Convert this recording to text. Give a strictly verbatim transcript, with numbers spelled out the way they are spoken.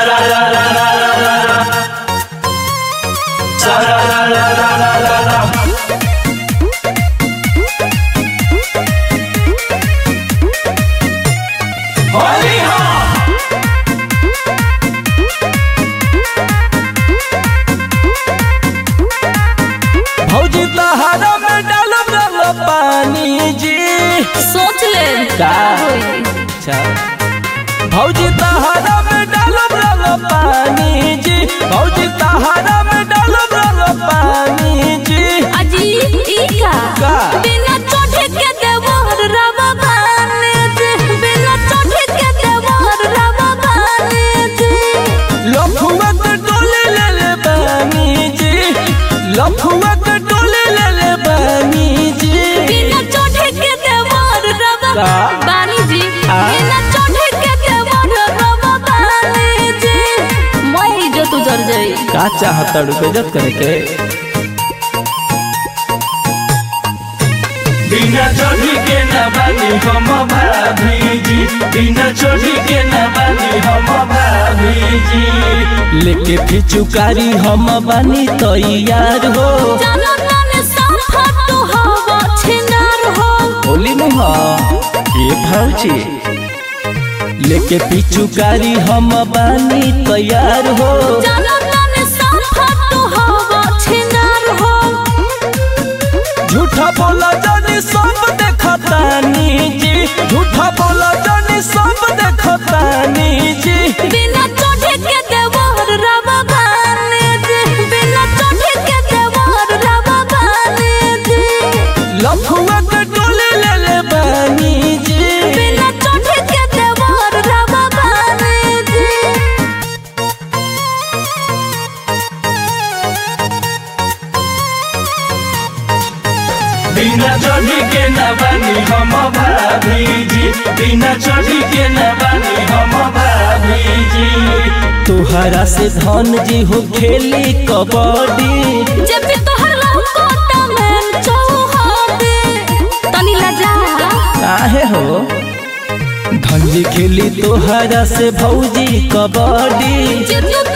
रा रा रा रा रा रा सा रा रा रा रा रा रा रा होली हो भौजी तहरा में डालब डालब पानी जी सोच ले का अच्छा भौजी तहरा में डालब डालब पानी जी भौजी तहरा में डालब डालब पानी जी अजी ई का का बिना चोटे के देवर रवा बाने जे बिना चोटे के देवर रवा बाने जे लफुआ के टोले ले ले पानी जी लफुआ के टोले ले ले पानी जी बिना चोटे के देवर रवा का? बानी जी आ? बिना चोटे के देवर रवा बाने जे मैं जो तू जर जाई का चाहता बेइज्जत करे के बिना चोटी के न बानी हम भाभी जी बिना चोटी के न बानी हम भाभी जी लेके फिचुकारी हम बानी तैयार हो जानो नाने साफा तो हवा छिनार हो होली मुहा ये भौजी लेके फिचुकारी हम बानी तैयार हो जानो नाने साफा तो हवा छिनार हो झूठा बोला जानी सब देखतानी जी झूठा बोला जानी सब देखतानी जी बिना चोटे के देवर रवा बाने जे बिना चोटे के देवर रवा बाने जे लफुआ के टोले ले ले बानी जी बिना चोटे के देवर रवा बाने जे बिना चोटी के न बानी हम भाभी जी बिना चोटी के न बानी हम भाभी जी तोहरा से धन जी हो खेली कबड्डी जब भी तोहर लहकोटा में चौहादे तनी लजा काहे हो धन जी खेली तोहरा से भौजी कबड्डी जे तू